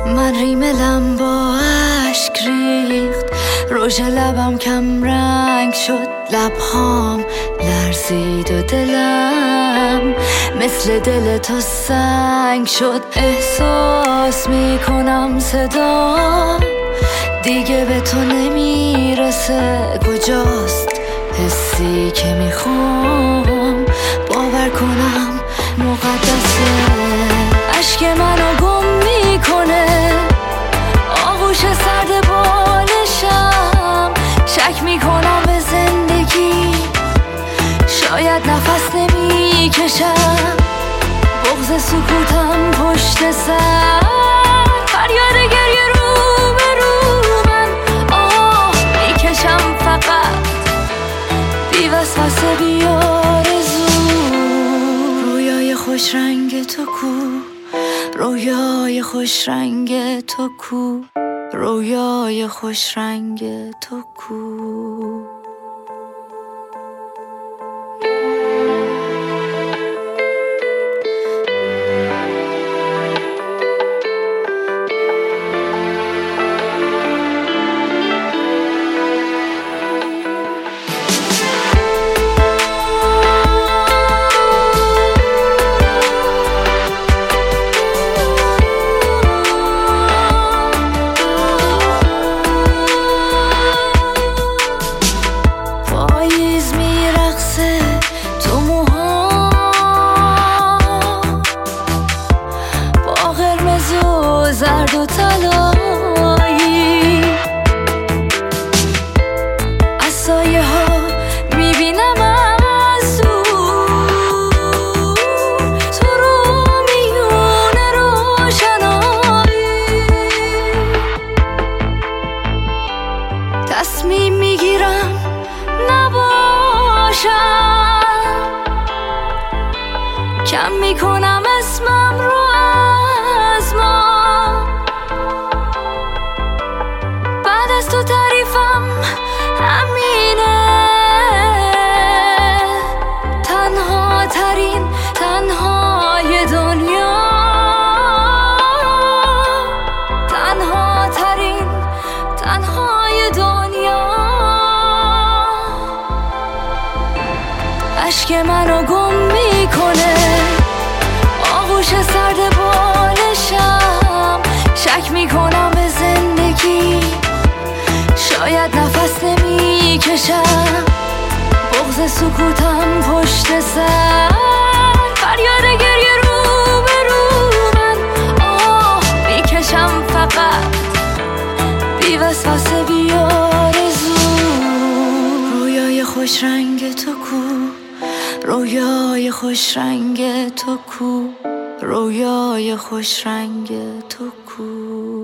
من ریملم با اشک ریخت، رژ لبم کم رنگ شد، لبهام لرزید و دلم مثل دل تو سنگ شد. احساس میکنم صدا دیگه به تو نمیرسه، کجاست حسی که میخوام باور کنم مقدسه. اشک منو گم میکنه آغوش سرد بالشم، شک میکنم به زندگی شاید نفس نمیکشم، بغض سکوتم پشت سر، فریاد گریه رو به رو من، آه میکشم فقط بی وسوسه بی آرزو. رویای خوش رنگ تو کو، رویای خوش رنگ تو کو، رویای خوش رنگ تو کو. زرد و طلایی از سایه ها میبینم از دور تو رو میون روشنایی. تصمیم میگیرم نباشم، کم میکنم اسمم رو از ما، از تو تعریفم همینه، تنها ترین تنهای دنیا، تنها ترین تنهای دنیا. اشک منو گم میکنه آغوش سرد بالشم، شک میکنم به زندگی شاید نفس نمیکشم، بغض سکوتم پشت سر، فریاد گریه رو به رو من، آه میکشم فقط بی وسوسه بی آرزو. رویای خوش رنگ تو کو، رویای خوش رنگ تو کو، رویای خوش رنگ تو کو.